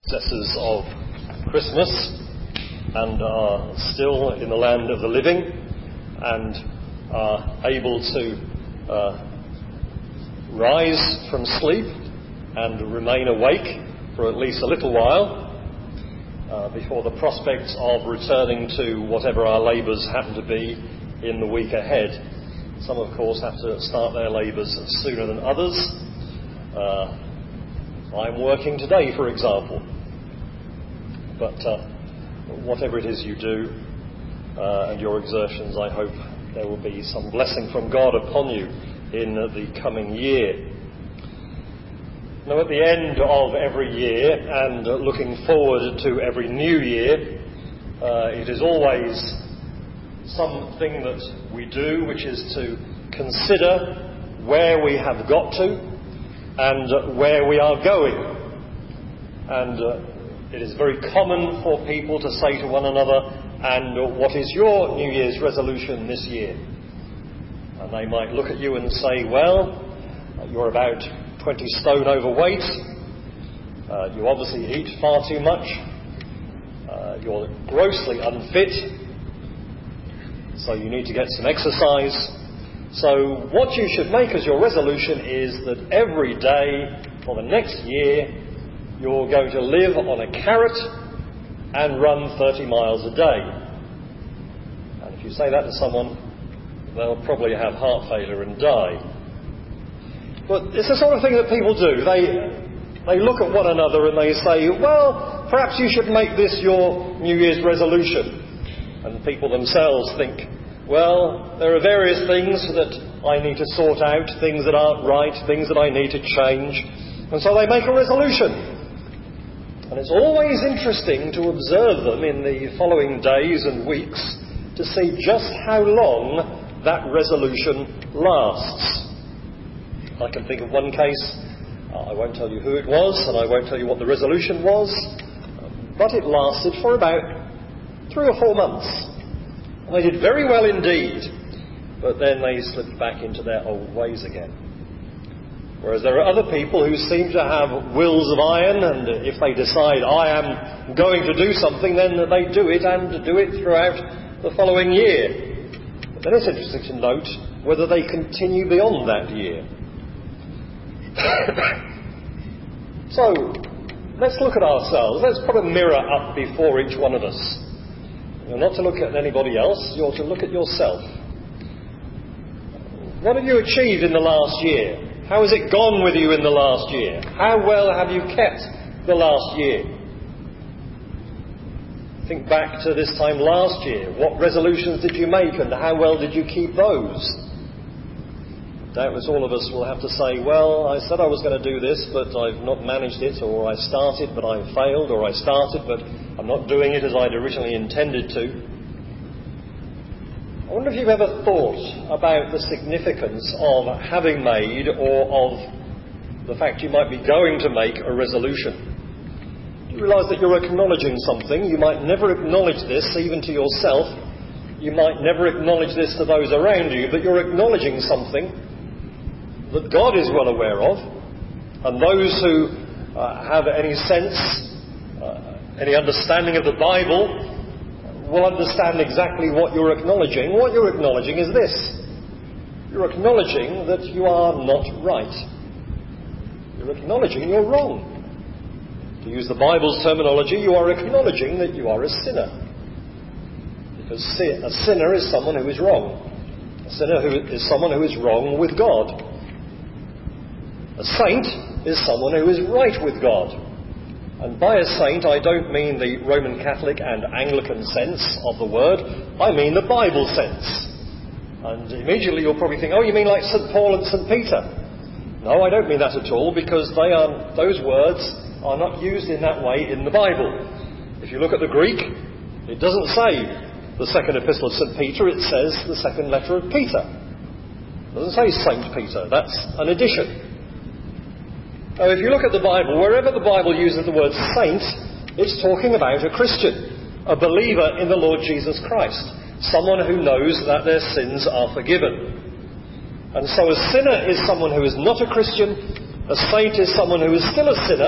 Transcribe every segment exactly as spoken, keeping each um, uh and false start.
Successors of Christmas and are still in the land of the living and are able to uh, rise from sleep and remain awake for at least a little while uh, before the prospect of returning to whatever our labours happen to be in the week ahead. Some, of course, have to start their labours sooner than others. Uh, I'm working today, for example. But uh, whatever it is you do uh, and your exertions, I hope there will be some blessing from God upon you in the coming year. Now, at the end of every year and uh, looking forward to every new year, uh, it is always something that we do, which is to consider where we have got to and uh, where we are going. And uh, it is very common for people to say to one another, and what is your New Year's resolution this year? And they might look at you and say, well, you're about twenty stone overweight, uh, you obviously eat far too much, uh, you're grossly unfit, so you need to get some exercise. So what you should make as your resolution is that every day for the next year you're going to live on a carrot and run thirty miles a day. And if you say that to someone, they'll probably have heart failure and die. But it's the sort of thing that people do. They, they look at one another and they say, well, perhaps you should make this your New Year's resolution. And people themselves think, well, there are various things that I need to sort out, things that aren't right, things that I need to change. And so they make a resolution. And it's always interesting to observe them in the following days and weeks to see just how long that resolution lasts. I can think of one case, I won't tell you who it was, and I won't tell you what the resolution was, but it lasted for about three or four months. And they did very well indeed, but then they slipped back into their old ways again. Whereas there are other people who seem to have wills of iron, and if they decide, I am going to do something, then they do it, and do it throughout the following year. But then it's interesting to note whether they continue beyond that year. So, let's look at ourselves. Let's put a mirror up before each one of us. You're not to look at anybody else, you're to look at yourself. What have you achieved in the last year? How has it gone with you in the last year? How well have you kept the last year? Think back to this time last year. What resolutions did you make and how well did you keep those? Doubtless all of us will have to say, well, I said I was going to do this, but I've not managed it, or I started, but I failed, or I started, but I'm not doing it as I'd originally intended to. I wonder if you've ever thought about the significance of having made, or of the fact you might be going to make a resolution. Do you realise that you're acknowledging something? You might never acknowledge this even to yourself. You might never acknowledge this to those around you, but you're acknowledging something that God is well aware of, and those who uh, have any sense, uh, any understanding of the Bible will understand exactly what you're acknowledging. What you're acknowledging is this. You're acknowledging that you are not right. You're acknowledging you're wrong. To use the Bible's terminology, you are acknowledging that you are a sinner. Because a sinner is someone who is wrong. A sinner who is someone who is wrong with God. A saint is someone who is right with God. And by a saint, I don't mean the Roman Catholic and Anglican sense of the word. I mean the Bible sense. And immediately you'll probably think, oh, you mean like Saint Paul and Saint Peter? No, I don't mean that at all, because they are, those words are not used in that way in the Bible. If you look at the Greek, it doesn't say the second epistle of Saint Peter, it says the second letter of Peter. It doesn't say Saint Peter, that's an addition. Now, if you look at the Bible, wherever the Bible uses the word saint, it's talking about a Christian, a believer in the Lord Jesus Christ, someone who knows that their sins are forgiven. And so a sinner is someone who is not a Christian, a saint is someone who is still a sinner,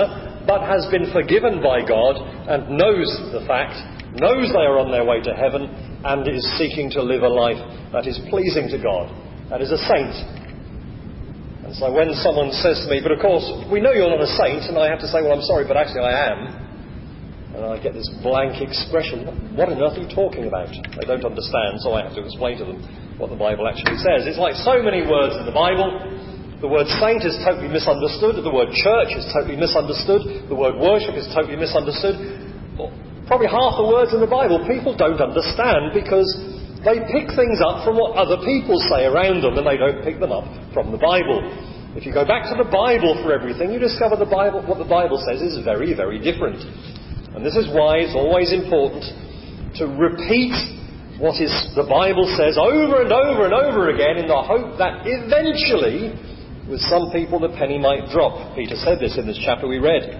but has been forgiven by God and knows the fact, knows they are on their way to heaven, and is seeking to live a life that is pleasing to God. That is a saint. And so when someone says to me, but of course, we know you're not a saint, and I have to say, well, I'm sorry, but actually I am. And I get this blank expression, what on earth are you talking about? They don't understand, so I have to explain to them what the Bible actually says. It's like so many words in the Bible. The word saint is totally misunderstood. The word church is totally misunderstood. The word worship is totally misunderstood. Probably half the words in the Bible people don't understand because they pick things up from what other people say around them, and they don't pick them up from the Bible. If you go back to the Bible for everything, you discover the Bible, what the Bible says is very, very different. And this is why it's always important to repeat what is the Bible says over and over and over again in the hope that eventually, with some people, the penny might drop. Peter said this in this chapter we read,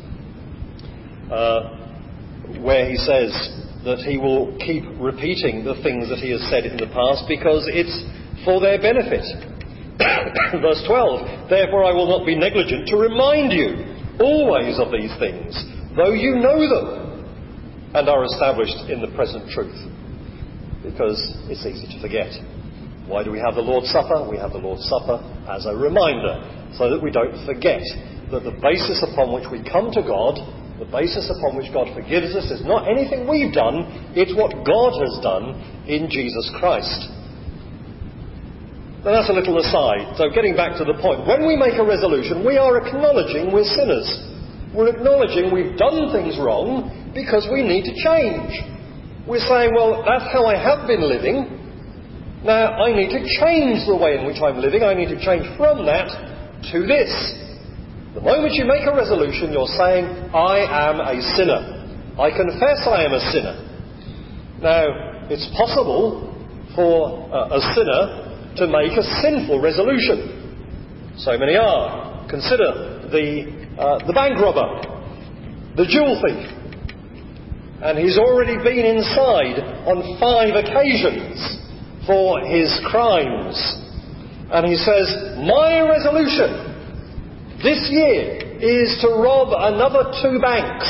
uh, where he says that he will keep repeating the things that he has said in the past because it's for their benefit. Verse twelve, therefore I will not be negligent to remind you always of these things, though you know them and are established in the present truth. Because it's easy to forget. Why do we have the Lord's Supper? We have the Lord's Supper as a reminder, so that we don't forget that the basis upon which we come to God, the basis upon which God forgives us, is not anything we've done, it's what God has done in Jesus Christ. Now that's a little aside. So getting back to the point, when we make a resolution, we are acknowledging we're sinners. We're acknowledging we've done things wrong because we need to change. We're saying, well, that's how I have been living. Now, I need to change the way in which I'm living. I need to change from that to this. The moment you make a resolution, you're saying, I am a sinner. I confess I am a sinner. Now, it's possible for uh, a sinner to make a sinful resolution. So many are. Consider the Uh, the bank robber, the jewel thief, and he's already been inside on five occasions for his crimes. And he says, my resolution this year is to rob another two banks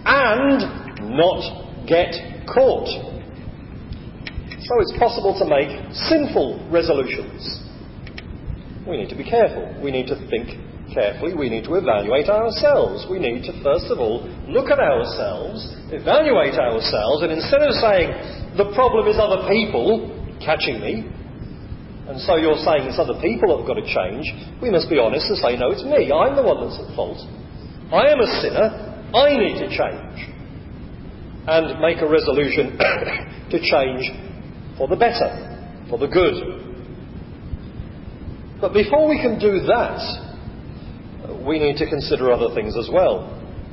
and not get caught. So it's possible to make sinful resolutions. We need to be careful. We need to think carefully. We need to evaluate ourselves. We need to, first of all, look at ourselves, evaluate ourselves, and instead of saying, the problem is other people catching me, and so you're saying it's other people that have got to change, we must be honest and say, no, it's me. I'm the one that's at fault. I am a sinner. I need to change. And make a resolution to change for the better, for the good. But before we can do that, we need to consider other things as well.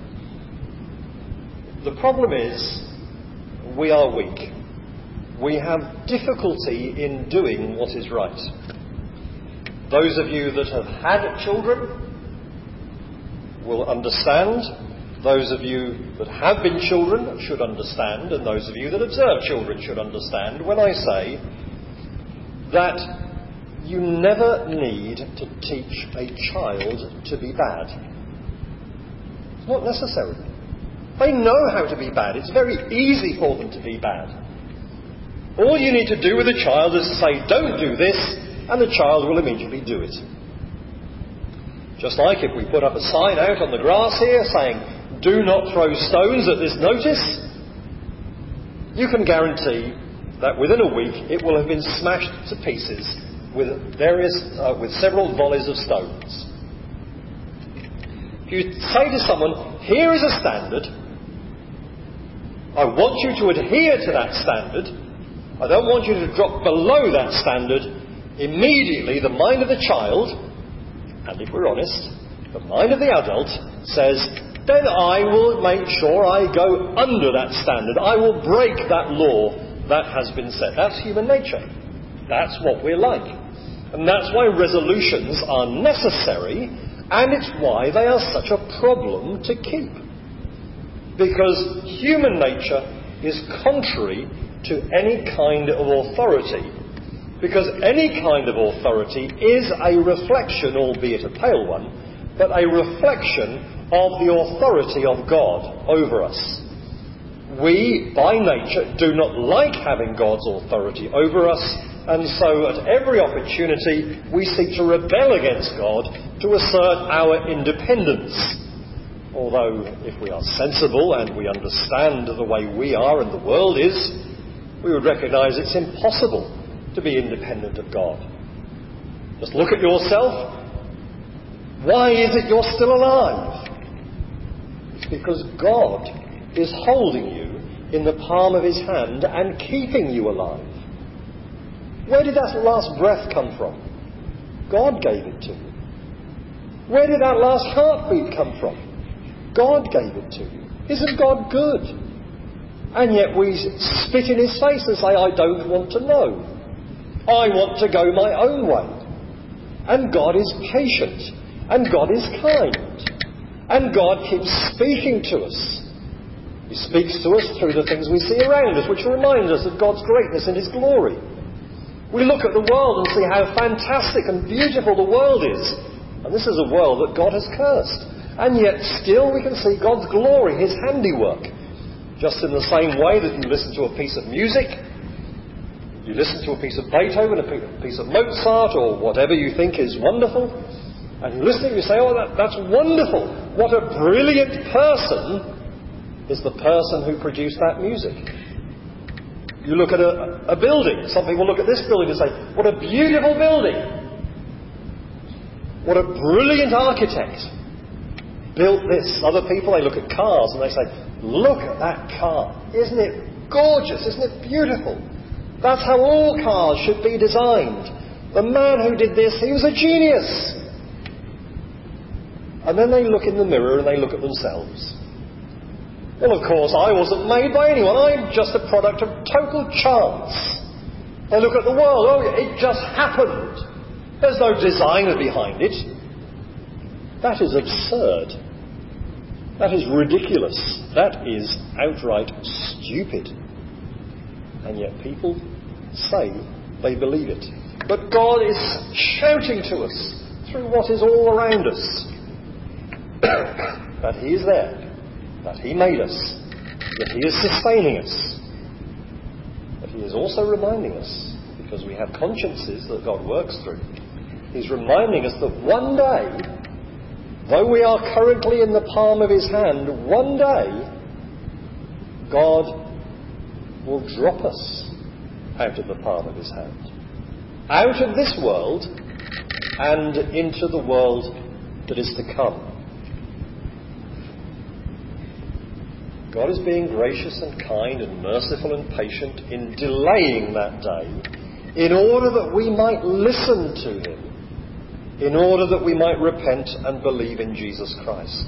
The problem is, we are weak. We have difficulty in doing what is right. Those of you that have had children will understand. Those of you that have been children should understand. And those of you that observe children should understand when I say that you never need to teach a child to be bad. It's not necessary. They know how to be bad. It's very easy for them to be bad. All you need to do with a child is to say, don't do this, and the child will immediately do it. Just like if we put up a sign out on the grass here saying, do not throw stones at this notice, you can guarantee that within a week it will have been smashed to pieces with various, uh, with several volleys of stones. If you say to someone, here is a standard, I want you to adhere to that standard, I don't want you to drop below that standard, immediately the mind of the child, and if we're honest, the mind of the adult, says, then I will make sure I go under that standard. I will break that law that has been set. That's human nature. That's what we're like. And that's why resolutions are necessary, and it's why they are such a problem to keep. Because human nature is contrary to any kind of authority. Because any kind of authority is a reflection, albeit a pale one, but a reflection of the authority of God over us. We, by nature, do not like having God's authority over us, and so at every opportunity we seek to rebel against God to assert our independence. Although, if we are sensible and we understand the way we are and the world is, we would recognise it's impossible to be independent of God. Just look at yourself. Why is it you're still alive? It's because God is holding you in the palm of his hand and keeping you alive. Where did that last breath come from? God gave it to you. Where did that last heartbeat come from? God gave it to you. Isn't God good? And yet we spit in his face and say, I don't want to know. I want to go my own way. And God is patient. And God is kind. And God keeps speaking to us. He speaks to us through the things we see around us, which remind us of God's greatness and his glory. We look at the world and see how fantastic and beautiful the world is. And this is a world that God has cursed. And yet still we can see God's glory, his handiwork. Just in the same way that you listen to a piece of music, you listen to a piece of Beethoven, a piece of Mozart, or whatever you think is wonderful, and you listen, you say, oh, that, that's wonderful. What a brilliant person is the person who produced that music. You look at a, a building. Some people look at this building and say, what a beautiful building. What a brilliant architect built this. Other people, they look at cars and they say, look at that car. Isn't it gorgeous? Isn't it beautiful? That's how all cars should be designed. The man who did this, he was a genius. And then they look in the mirror and they look at themselves. Well, of course, I wasn't made by anyone. I'm just a product of total chance. They look at the world. Oh, it just happened. There's no designer behind it. That is absurd. That is ridiculous. That is outright stupid. And yet people say they believe it. But God is shouting to us through what is all around us that he is there. That he made us, that he is sustaining us. But he is also reminding us, because we have consciences that God works through, he's reminding us that one day, though we are currently in the palm of his hand, one day God will drop us out of the palm of his hand, out of this world and into the world that is to come. God is being gracious and kind and merciful and patient in delaying that day in order that we might listen to him, in order that we might repent and believe in Jesus Christ.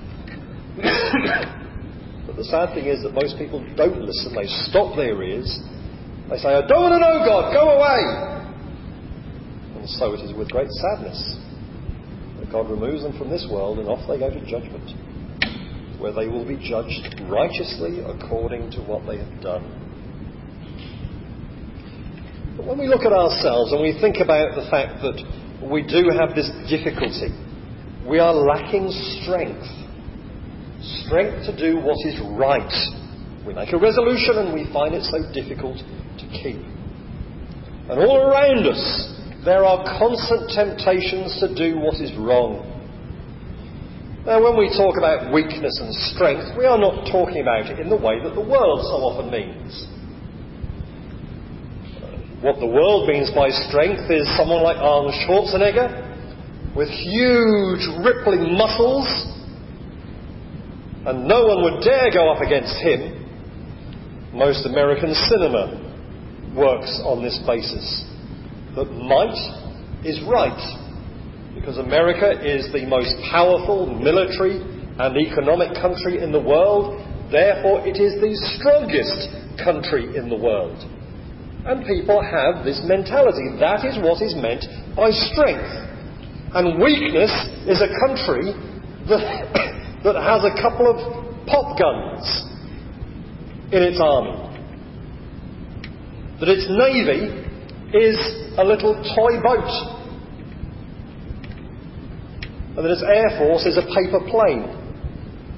But the sad thing is that most people don't listen. They stop their ears. They say, I don't want to know God, go away. And so it is with great sadness that God removes them from this world and off they go to judgment, where they will be judged righteously according to what they have done. But when we look at ourselves and we think about the fact that we do have this difficulty, we are lacking strength. Strength to do what is right. We make a resolution and we find it so difficult to keep. And all around us there are constant temptations to do what is wrong. Now, when we talk about weakness and strength, we are not talking about it in the way that the world so often means. What the world means by strength is someone like Arnold Schwarzenegger with huge rippling muscles, and no one would dare go up against him. Most American cinema works on this basis, that might is right. Because America is the most powerful military and economic country in the world, therefore it is the strongest country in the world. And people have this mentality. That is what is meant by strength. And weakness is a country that, that has a couple of pop guns in its army. That its navy is a little toy boat. And that its air force is a paper plane.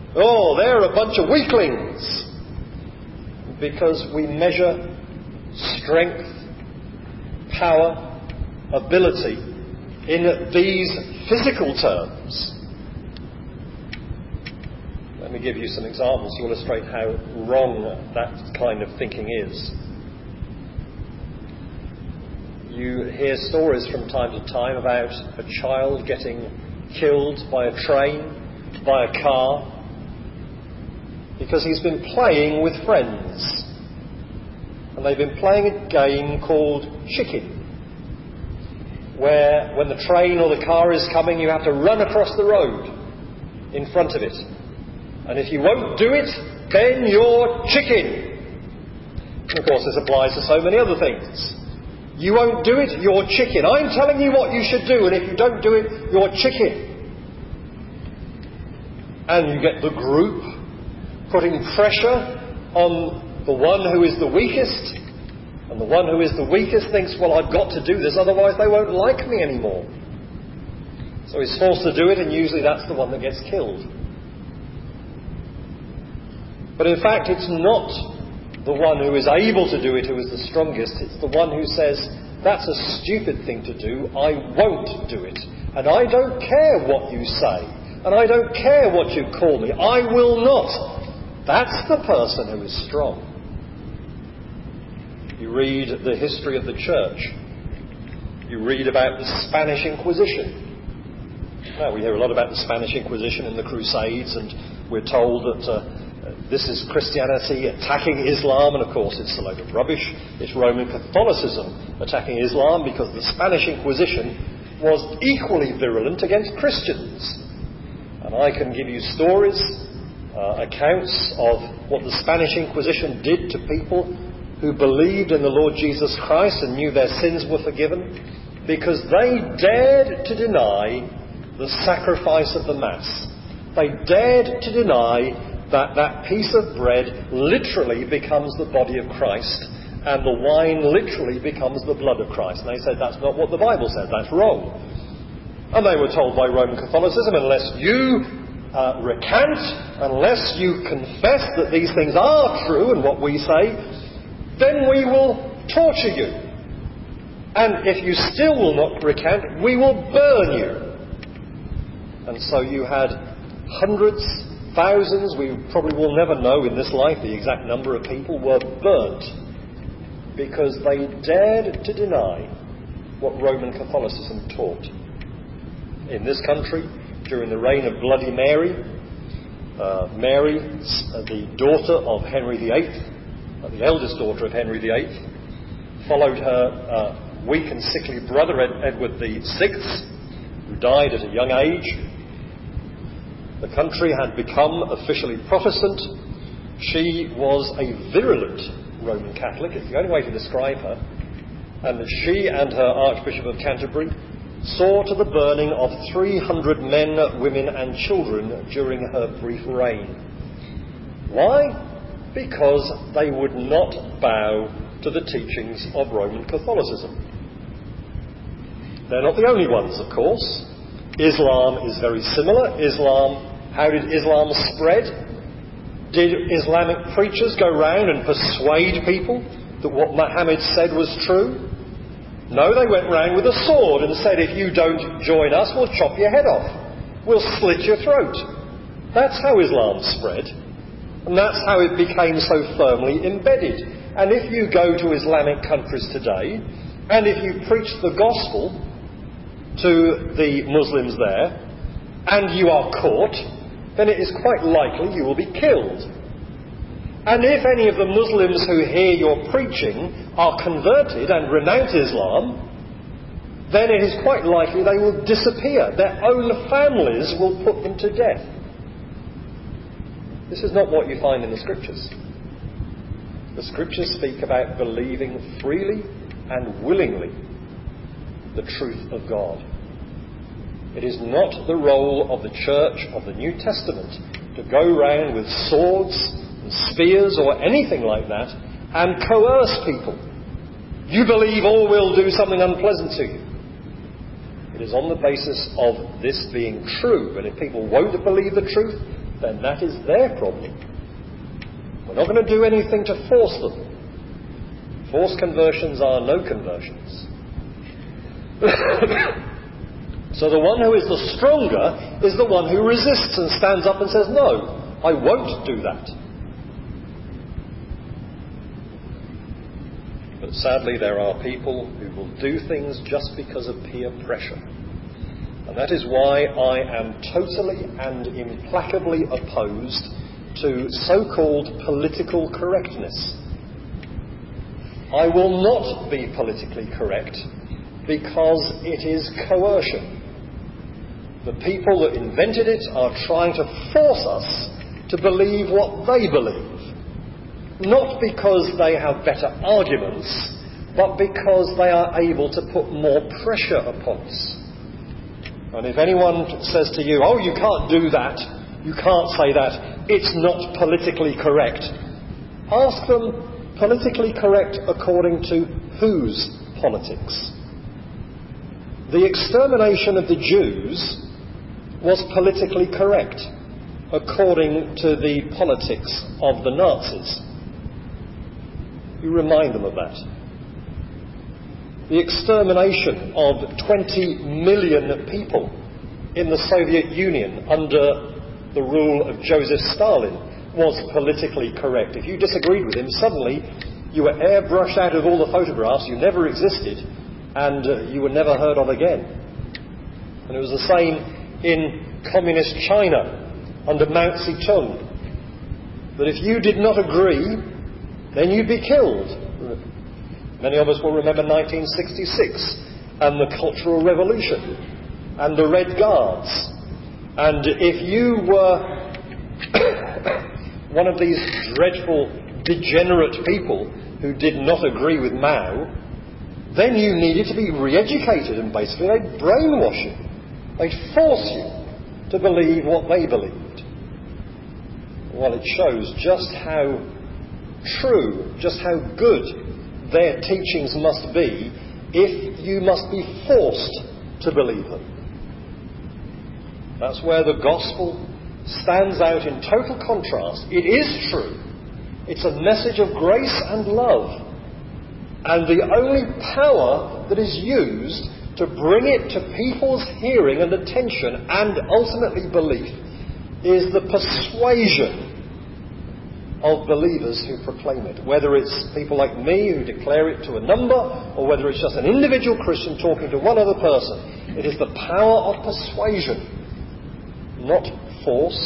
Oh, they're a bunch of weaklings. Because we measure strength, power, ability in these physical terms. Let me give you some examples to illustrate how wrong that kind of thinking is. You hear stories from time to time about a child getting killed by a train, by a car, because he's been playing with friends. And they've been playing a game called chicken, where when the train or the car is coming, you have to run across the road in front of it. And if you won't do it, then you're chicken. And of course, this applies to so many other things. You won't do it, you're chicken. I'm telling you what you should do, and if you don't do it, you're chicken. And you get the group putting pressure on the one who is the weakest, and the one who is the weakest thinks, well, I've got to do this, otherwise they won't like me anymore. So he's forced to do it, and usually that's the one that gets killed. But in fact, it's not the one who is able to do it who is the strongest. It's the one who says, that's a stupid thing to do, I won't do it. And I don't care what you say. And I don't care what you call me. I will not. That's the person who is strong. You read the history of the church. You read about the Spanish Inquisition. Now, we hear a lot about the Spanish Inquisition and the Crusades, and we're told that uh, this is Christianity attacking Islam, and of course it's a load of rubbish. It's Roman Catholicism attacking Islam, because the Spanish Inquisition was equally virulent against Christians. And I can give you stories, uh, accounts of what the Spanish Inquisition did to people who believed in the Lord Jesus Christ and knew their sins were forgiven, because they dared to deny the sacrifice of the Mass. They dared to deny that that piece of bread literally becomes the body of Christ and the wine literally becomes the blood of Christ. And they said, that's not what the Bible says, that's wrong. And they were told by Roman Catholicism, unless you uh, recant, unless you confess that these things are true and what we say, then we will torture you. And if you still will not recant, we will burn you. And so you had hundreds, thousands, we probably will never know in this life the exact number of people were burnt because they dared to deny what Roman Catholicism taught. In this country, during the reign of Bloody Mary, uh, Mary, uh, the daughter of Henry the Eighth, uh, the eldest daughter of Henry the Eighth, followed her uh, weak and sickly brother Ed- Edward the Sixth, who died at a young age. The country had become officially Protestant. She was a virulent Roman Catholic, it's the only way to describe her, and that she and her Archbishop of Canterbury saw to the burning of three hundred men, women and children during her brief reign. Why? Because they would not bow to the teachings of Roman Catholicism. They're not the only ones, of course. Islam is very similar. Islam, how did Islam spread? Did Islamic preachers go round and persuade people that what Muhammad said was true? No, they went round with a sword and said, if you don't join us, we'll chop your head off. We'll slit your throat. That's how Islam spread. And that's how it became so firmly embedded. And if you go to Islamic countries today, and if you preach the gospel to the Muslims there, and you are caught, then it is quite likely you will be killed. And if any of the Muslims who hear your preaching are converted and renounce Islam, then it is quite likely they will disappear. Their own families will put them to death. This is not what you find in the Scriptures. The Scriptures speak about believing freely and willingly the truth of God. It is not the role of the Church of the New Testament to go round with swords and spears or anything like that and coerce people. You believe or we'll do something unpleasant to you. It is on the basis of this being true. And if people won't believe the truth, then that is their problem. We're not going to do anything to force them. Forced conversions are no conversions. So the one who is the stronger is the one who resists and stands up and says, no, I won't do that. But sadly there are people who will do things just because of peer pressure. And that is why I am totally and implacably opposed to so-called political correctness. I will not be politically correct because it is coercion. The people that invented it are trying to force us to believe what they believe. Not because they have better arguments, but because they are able to put more pressure upon us. And if anyone says to you, oh, you can't do that, you can't say that, it's not politically correct, ask them, politically correct according to whose politics? The extermination of the Jews was politically correct according to the politics of the Nazis. You remind them of that. The extermination of twenty million people in the Soviet Union under the rule of Joseph Stalin was politically correct. If you disagreed with him, suddenly you were airbrushed out of all the photographs, you never existed, and uh, you were never heard of again. And it was the same in communist China under Mao Zedong, that if you did not agree, then you'd be killed. Many of us will remember nineteen sixty-six and the Cultural Revolution and the Red Guards. And if you were one of these dreadful, degenerate people who did not agree with Mao, then you needed to be re-educated, and basically they'd brainwash you. They'd force you to believe what they believed. Well, it shows just how true, just how good their teachings must be if you must be forced to believe them. That's where the gospel stands out in total contrast. It is true. It's a message of grace and love. And the only power that is used to bring it to people's hearing and attention and ultimately belief is the persuasion of believers who proclaim it. Whether it's people like me who declare it to a number, or whether it's just an individual Christian talking to one other person, it is the power of persuasion, not force,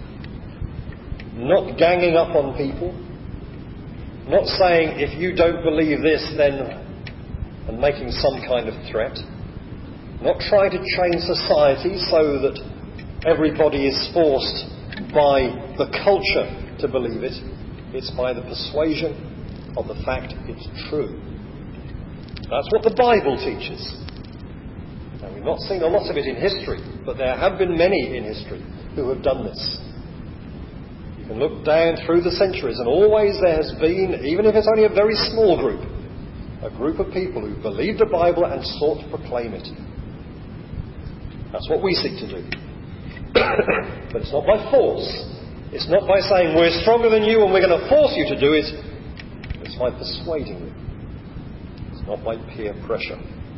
not ganging up on people, not saying if you don't believe this then, and making some kind of threat, not trying to change society so that everybody is forced by the culture to believe it. It's by the persuasion of the fact it's true. That's what the Bible teaches. Now, we've not seen a lot of it in history, but there have been many in history who have done this. You can look down through the centuries, and always there has been, even if it's only a very small group, a group of people who believed the Bible and sought to proclaim it. That's what we seek to do. But it's not by force. It's not by saying we're stronger than you and we're going to force you to do it. It's by persuading you. It's not by peer pressure.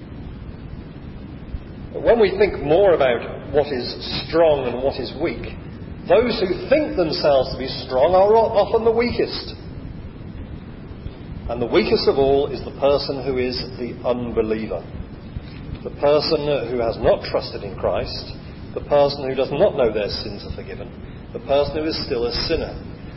But when we think more about what is strong and what is weak, those who think themselves to be strong are often the weakest. And the weakest of all is the person who is the unbeliever. The person who has not trusted in Christ. The person who does not know their sins are forgiven. The person who is still a sinner.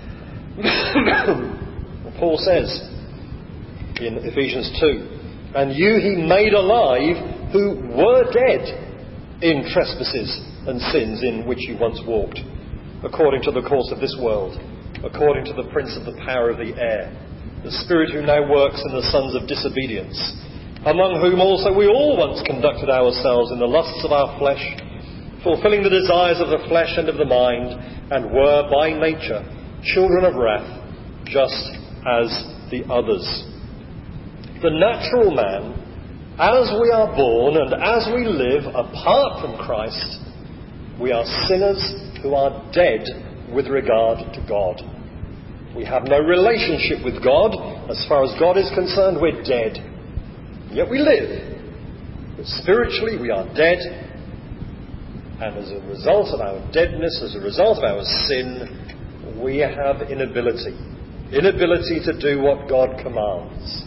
Paul says in Ephesians two, and you he made alive who were dead in trespasses and sins in which you once walked, according to the course of this world, according to the prince of the power of the air, the spirit who now works in the sons of disobedience, among whom also we all once conducted ourselves in the lusts of our flesh, fulfilling the desires of the flesh and of the mind, and were by nature children of wrath, just as the others. The natural man, as we are born and as we live apart from Christ, we are sinners who are dead with regard to God. We have no relationship with God. As far as God is concerned, we're dead. Yet we live. But spiritually, we are dead. And as a result of our deadness, as a result of our sin, we have inability. Inability to do what God commands.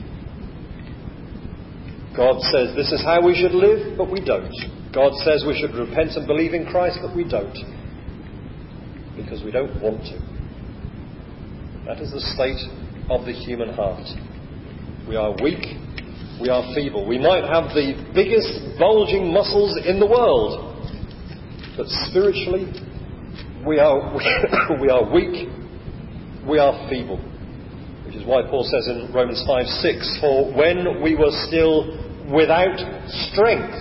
God says this is how we should live, but we don't. God says we should repent and believe in Christ, but we don't. Because we don't want to. That is the state of the human heart. We are weak. We are feeble. We might have the biggest bulging muscles in the world. But spiritually, we are, we are weak. We are feeble. Which is why Paul says in Romans five six, for when we were still without strength,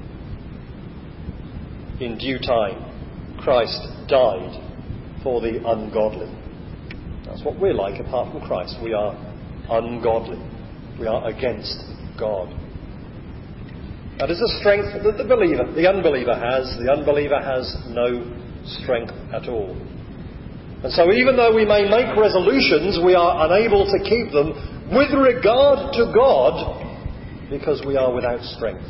in due time, Christ died for the ungodly. That's what we're like apart from Christ. We are ungodly. We are against God. That is the strength that the believer, the unbeliever has. The unbeliever has no strength at all. And so even though we may make resolutions, we are unable to keep them with regard to God because we are without strength.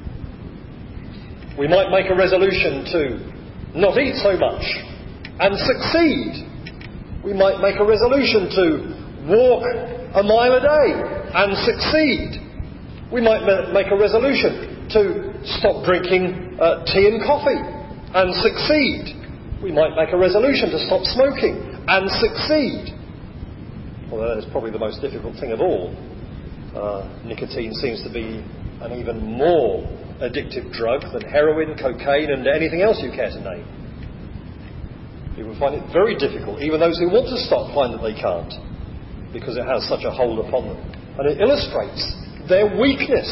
We might make a resolution to not eat so much and succeed. We might make a resolution to walk a mile a day and succeed. We might make a resolution to stop drinking uh, tea and coffee and succeed. We might make a resolution to stop smoking and succeed. Although that is probably the most difficult thing of all. Uh, nicotine seems to be an even more addictive drug than heroin, cocaine and anything else you care to name. People find it very difficult. Even those who want to stop find that they can't, because it has such a hold upon them. And it illustrates their weakness.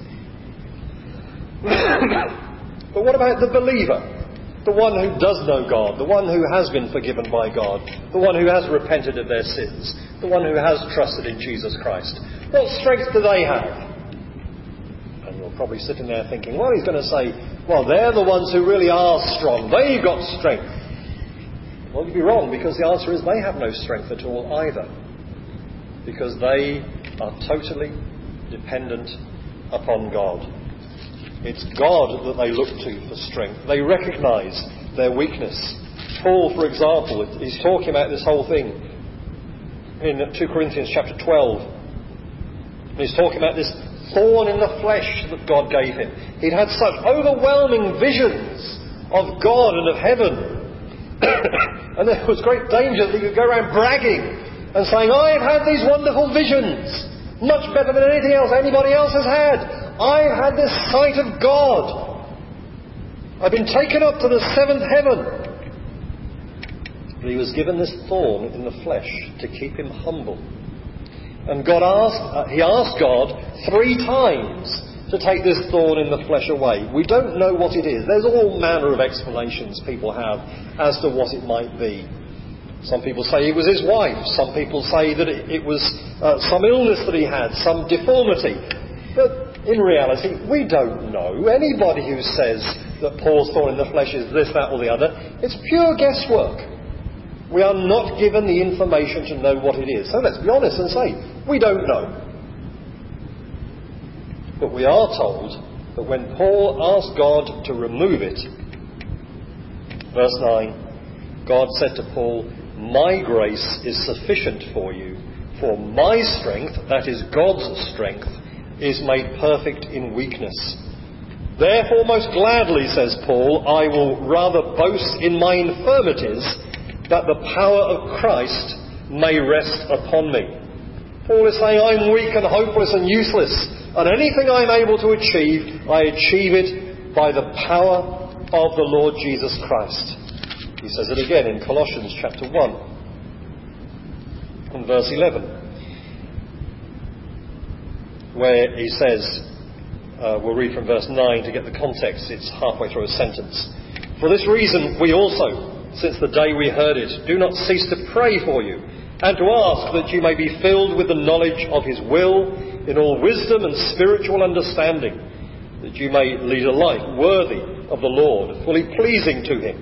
But what about the believer? The one who does know God, the one who has been forgiven by God, the one who has repented of their sins, the one who has trusted in Jesus Christ. What strength do they have? And you're probably sitting there thinking, well, he's going to say, well, they're the ones who really are strong. They've got strength. Well, you'd be wrong, because the answer is they have no strength at all either. Because they are totally dependent upon God. It's God that they look to for strength. They recognise their weakness. Paul, for example, he's talking about this whole thing in Second Corinthians chapter twelve. And he's talking about this thorn in the flesh that God gave him. He'd had such overwhelming visions of God and of heaven. And there was great danger that he could go around bragging and saying, I've had these wonderful visions, much better than anything else anybody else has had. I've had this sight of God. I've been taken up to the seventh heaven. But he was given this thorn in the flesh to keep him humble. And God asked, uh, he asked God three times to take this thorn in the flesh away. We don't know what it is. There's all manner of explanations people have as to what it might be. Some people say it was his wife. Some people say that it, it was uh, some illness that he had, some deformity. But in reality, we don't know. Anybody who says that Paul's thorn in the flesh is this, that or the other, it's pure guesswork. We are not given the information to know what it is. So let's be honest and say, we don't know. But we are told that when Paul asked God to remove it, verse nine, God said to Paul, my grace is sufficient for you, for my strength, that is God's strength, is made perfect in weakness. Therefore, most gladly, says Paul, I will rather boast in my infirmities, that the power of Christ may rest upon me. Paul is saying, I'm weak and hopeless and useless, and anything I'm able to achieve, I achieve it by the power of the Lord Jesus Christ. He says it again in Colossians chapter one and verse eleven, where he says, uh, we'll read from verse nine to get the context, it's halfway through a sentence. For this reason we also, since the day we heard it, do not cease to pray for you, and to ask that you may be filled with the knowledge of his will, in all wisdom and spiritual understanding, that you may lead a life worthy of the Lord, fully pleasing to him,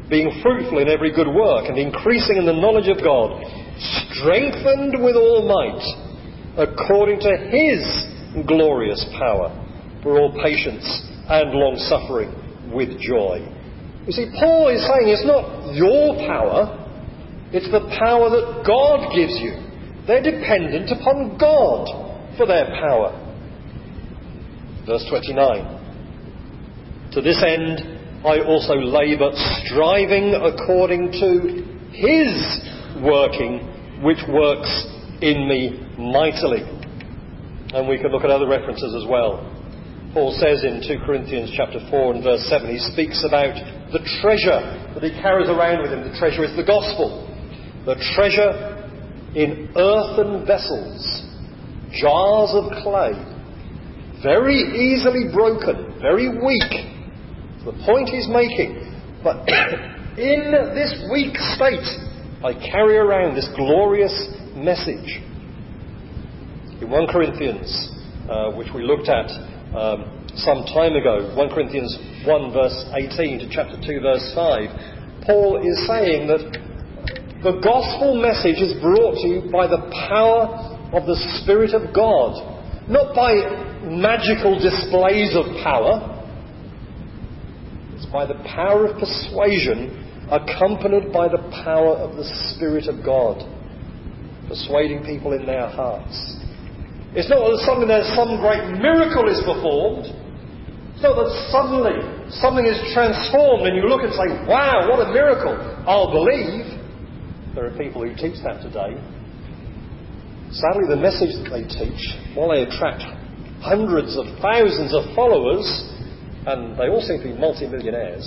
being fruitful in every good work and increasing in the knowledge of God, strengthened with all might, according to his glorious power, for all patience and long-suffering with joy. You see, Paul is saying it's not your power, it's the power that God gives you. They're dependent upon God for their power. Verse twenty-nine. To this end I also labour, striving according to his working, which works in me mightily. And we can look at other references as well. Paul says in Second Corinthians chapter four and verse seven, he speaks about the treasure that he carries around with him. The treasure is the gospel. The treasure in earthen vessels, jars of clay, very easily broken, very weak. The point he's making. But in this weak state, I carry around this glorious message. In First Corinthians, uh, which we looked at um, some time ago, First Corinthians one verse eighteen to chapter two verse five, Paul is saying that the gospel message is brought to you by the power of the Spirit of God, not by magical displays of power. It's by the power of persuasion accompanied by the power of the Spirit of God, persuading people in their hearts. It's not that suddenly there's some great miracle is performed. It's not that suddenly something is transformed and you look and say, wow, what a miracle, I'll believe. There are people who teach that today. Sadly, the message that they teach, while they attract hundreds of thousands of followers, and they all seem to be multi-millionaires,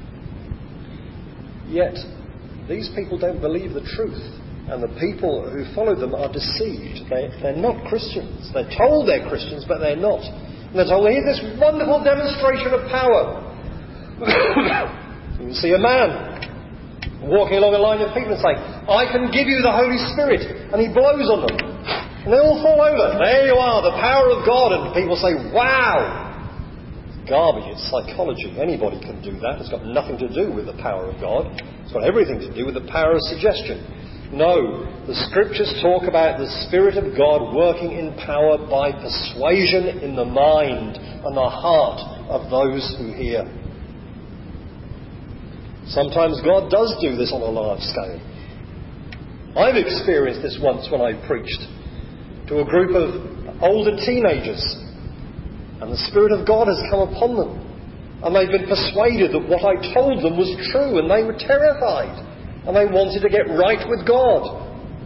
yet these people don't believe the truth, and the people who follow them are deceived. They, they're not Christians. They're told they're Christians, but they're not. And they're told, here's this wonderful demonstration of power. You can see a man walking along a line of people and say, I can give you the Holy Spirit, and he blows on them. And they all fall over. There you are, the power of God. And people say, wow. Garbage, it's psychology. Anybody can do that. It's got nothing to do with the power of God. It's got everything to do with the power of suggestion. No, the Scriptures talk about the Spirit of God working in power by persuasion in the mind and the heart of those who hear. Sometimes God does do this on a large scale. I've experienced this once when I preached to a group of older teenagers. And the Spirit of God has come upon them. And they've been persuaded that what I told them was true, and they were terrified. And they wanted to get right with God.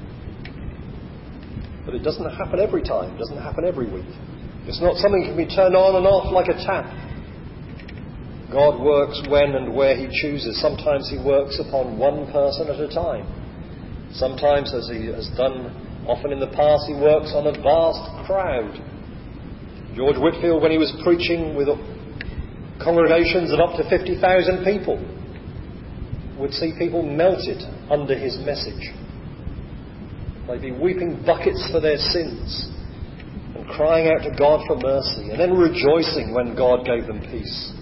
But it doesn't happen every time. It doesn't happen every week. It's not something that can be turned on and off like a tap. God works when and where he chooses. Sometimes he works upon one person at a time. Sometimes, as he has done often in the past, he works on a vast crowd. George Whitefield, when he was preaching with congregations of up to fifty thousand people, would see people melted under his message. They'd be weeping buckets for their sins and crying out to God for mercy and then rejoicing when God gave them peace.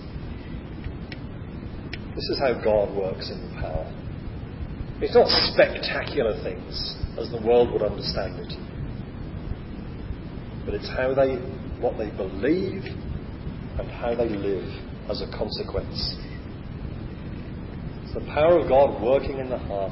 This is how God works in power. It's not spectacular things as the world would understand it, but it's how they what they believe and how they live as a consequence. It's the power of God working in the heart.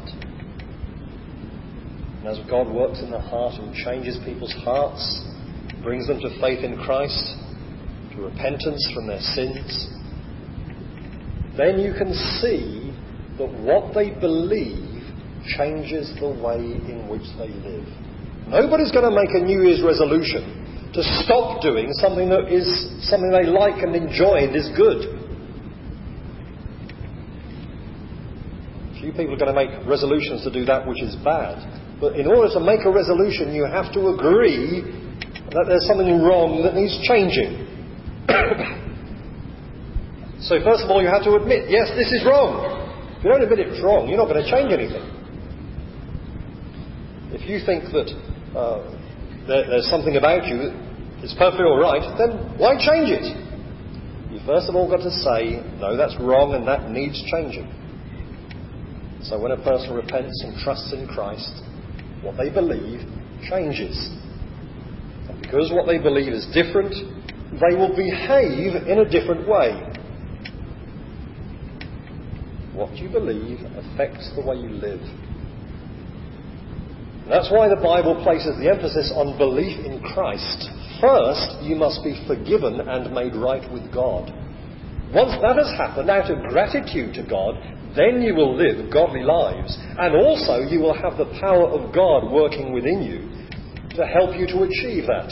And as God works in the heart and changes people's hearts, brings them to faith in Christ, to repentance from their sins, then you can see that what they believe changes the way in which they live. Nobody's going to make a New Year's resolution to stop doing something that is something they like and enjoy and is good. Few people are going to make resolutions to do that which is bad. But in order to make a resolution, you have to agree that there's something wrong that needs changing. So first of all, you have to admit, yes, this is wrong. If you don't admit it's wrong, you're not going to change anything. If you think that uh, there, there's something about you that's perfectly all right, then why change it? You first of all got to say, no, that's wrong and that needs changing. So when a person repents and trusts in Christ, what they believe changes. And because what they believe is different, they will behave in a different way. What you believe affects the way you live. And that's why the Bible places the emphasis on belief in Christ. First, you must be forgiven and made right with God. Once that has happened, out of gratitude to God, then you will live godly lives. And also you will have the power of God working within you to help you to achieve that.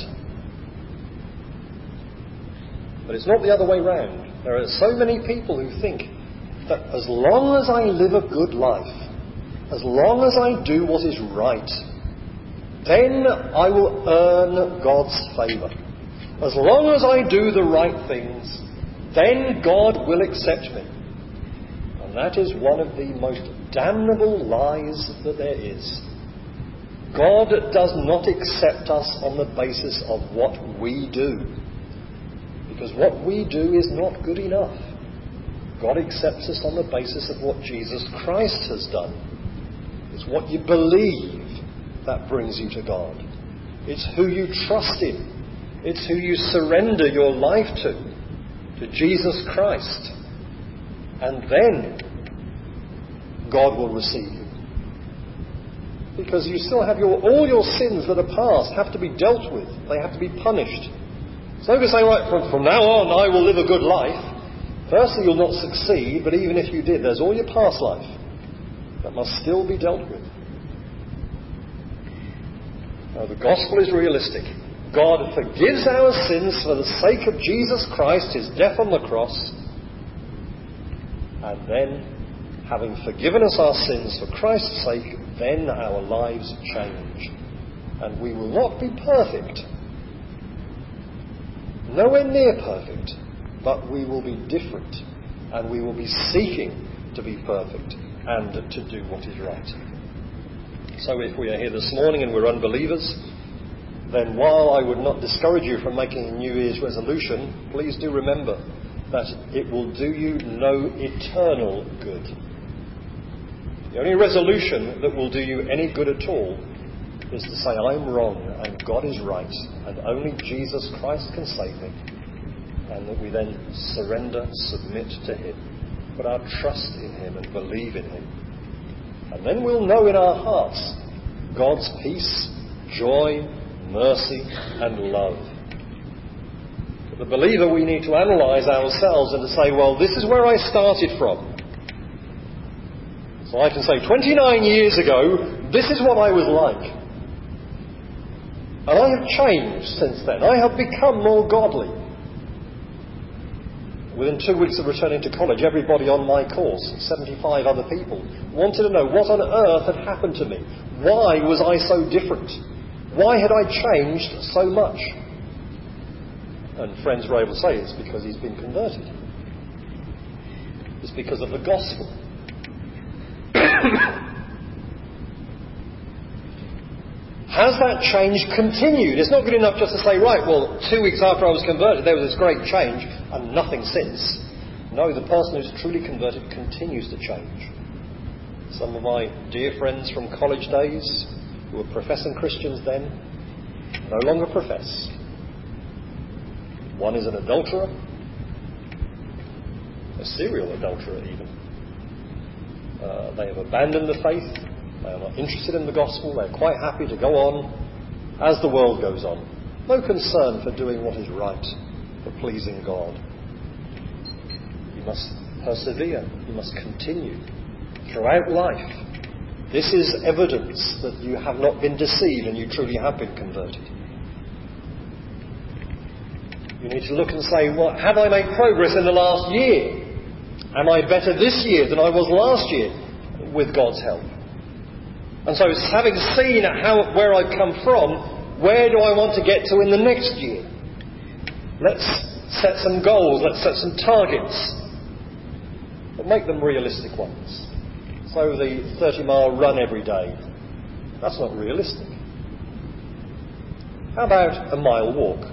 But it's not the other way round. There are so many people who think that as long as I live a good life, as long as I do what is right, then I will earn God's favour. As long as I do the right things, then God will accept me. And that is one of the most damnable lies that there is. God does not accept us on the basis of what we do. Because what we do is not good enough. God accepts us on the basis of what Jesus Christ has done. It's what you believe that brings you to God. It's who you trust in. It's who you surrender your life to, to Jesus Christ. And then God will receive you. Because you still have your, all your sins that are past have to be dealt with. They have to be punished. So you can say, right, from, from now on I will live a good life. Firstly, you'll not succeed, but even if you did, there's all your past life that must still be dealt with. Now, the gospel is realistic. God forgives our sins for the sake of Jesus Christ, his death on the cross, and then, having forgiven us our sins for Christ's sake, then our lives change. And we will not be perfect. Nowhere near perfect. But we will be different, and we will be seeking to be perfect and to do what is right. So if we are here this morning and we're unbelievers, then while I would not discourage you from making a New Year's resolution, please do remember that it will do you no eternal good. The only resolution that will do you any good at all is to say, I'm wrong and God is right, and only Jesus Christ can save me. And that we then surrender, submit to him, put our trust in him and believe in him. And then we'll know in our hearts God's peace, joy, mercy and love. For the believer, we need to analyse ourselves and to say, well, this is where I started from. So I can say, twenty-nine years ago, this is what I was like. And I have changed since then. I have become more godly. Within two weeks of returning to college, everybody on my course, seventy-five other people, wanted to know what on earth had happened to me. Why was I so different? Why had I changed so much? And friends were able to say it's because he's been converted. It's because of the gospel. Has that change continued? It's not good enough just to say, right, well, two weeks after I was converted, there was this great change, and nothing since. No, the person who's truly converted continues to change. Some of my dear friends from college days, who were professing Christians then, no longer profess. One is an adulterer, a serial adulterer even. Uh, they have abandoned the faith. They are not interested in the gospel. They're quite happy to go on as the world goes on. No concern for doing what is right, for pleasing God. You must persevere. You must continue throughout life. This is evidence that you have not been deceived and you truly have been converted. You need to look and say, well, have I made progress in the last year? Am I better this year than I was last year with God's help? And so, having seen how, where I've come from, where do I want to get to in the next year? Let's set some goals, let's set some targets, but make them realistic ones. So the thirty mile run every day, that's not realistic. How about a mile walk?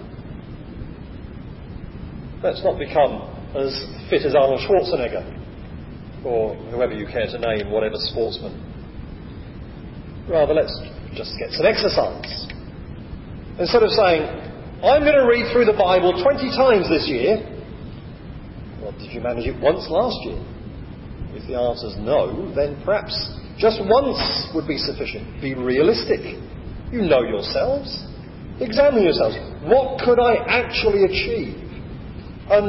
Let's not become as fit as Arnold Schwarzenegger. or whoever you care to name, whatever sportsman. Rather, let's just get some exercise. Instead of saying, I'm going to read through the Bible twenty times this year, well, did you manage it once last year? If the answer is no, then perhaps just once would be sufficient. Be realistic. You know yourselves. Examine yourselves. What could I actually achieve? And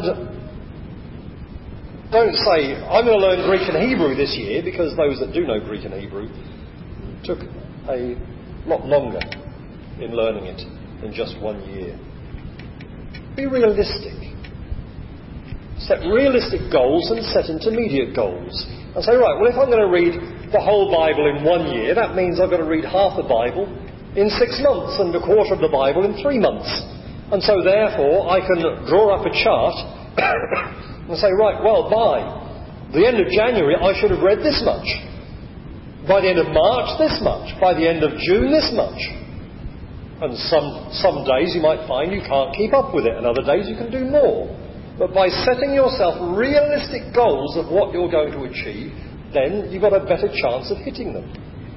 don't say, I'm going to learn Greek and Hebrew this year, because those that do know Greek and Hebrew took a lot longer in learning it than just one year. Be realistic. Set realistic goals and set intermediate goals. And say, right, well, if I'm going to read the whole Bible in one year, that means I've got to read half the Bible in six months and a quarter of the Bible in three months. And so, therefore, I can draw up a chart and say, right, well, by the end of January, I should have read this much. By the end of March, this much. By the end of June, this much. And some, some days you might find you can't keep up with it, and other days you can do more. But by setting yourself realistic goals of what you're going to achieve, then you've got a better chance of hitting them.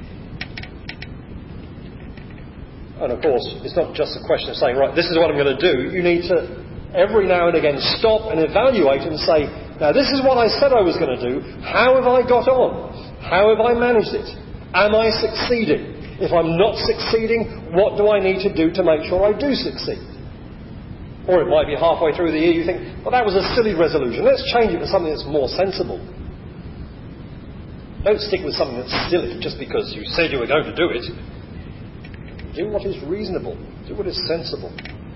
And of course, it's not just a question of saying, right, this is what I'm going to do. You need to, every now and again, stop and evaluate and say, now this is what I said I was going to do. How have I got on? How have I managed it? Am I succeeding? If I'm not succeeding, what do I need to do to make sure I do succeed? Or it might be halfway through the year you think, well, that was a silly resolution. Let's change it to something that's more sensible. Don't stick with something that's silly just because you said you were going to do it. Do what is reasonable. Do what is sensible.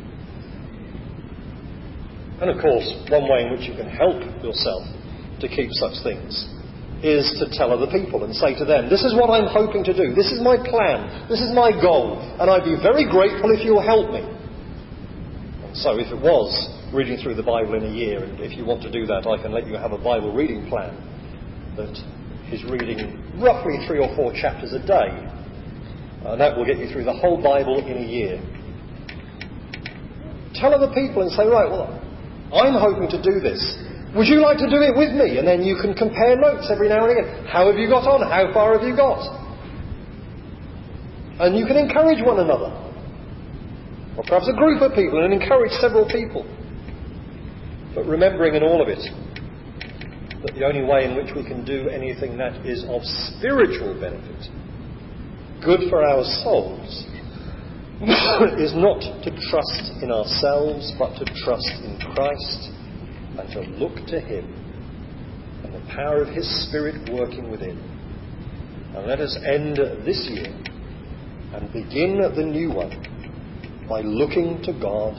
And of course, one way in which you can help yourself to keep such things is to tell other people and say to them, this is what I'm hoping to do. This is my plan. This is my goal. And I'd be very grateful if you'll help me. And so if it was reading through the Bible in a year, and if you want to do that, I can let you have a Bible reading plan that is reading roughly three or four chapters a day. And that will get you through the whole Bible in a year. Tell other people and say, right, well, I'm hoping to do this. Would you like to do it with me? And then you can compare notes every now and again. How have you got on? How far have you got? And you can encourage one another. Or perhaps a group of people, and encourage several people. But remembering in all of it that the only way in which we can do anything that is of spiritual benefit, good for our souls, is not to trust in ourselves, but to trust in Christ and to look to Him and the power of His Spirit working within. And let us end this year and begin the new one by looking to God,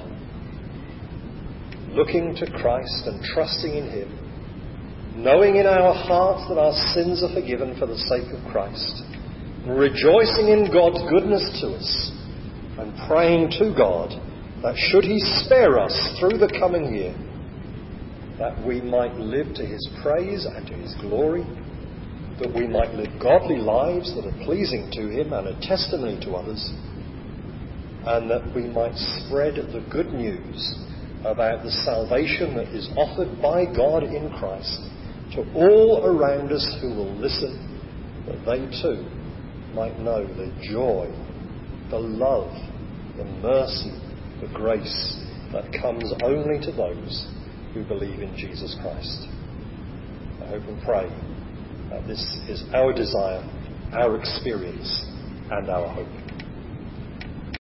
looking to Christ and trusting in Him, knowing in our hearts that our sins are forgiven for the sake of Christ, rejoicing in God's goodness to us, and praying to God that should He spare us through the coming year, that we might live to His praise and to His glory, that we might live godly lives that are pleasing to Him and a testimony to others, and that we might spread the good news about the salvation that is offered by God in Christ to all around us who will listen, that they too might know the joy, the love, the mercy, the grace that comes only to those who believe in Jesus Christ. I hope and pray that this is our desire, our experience, and our hope.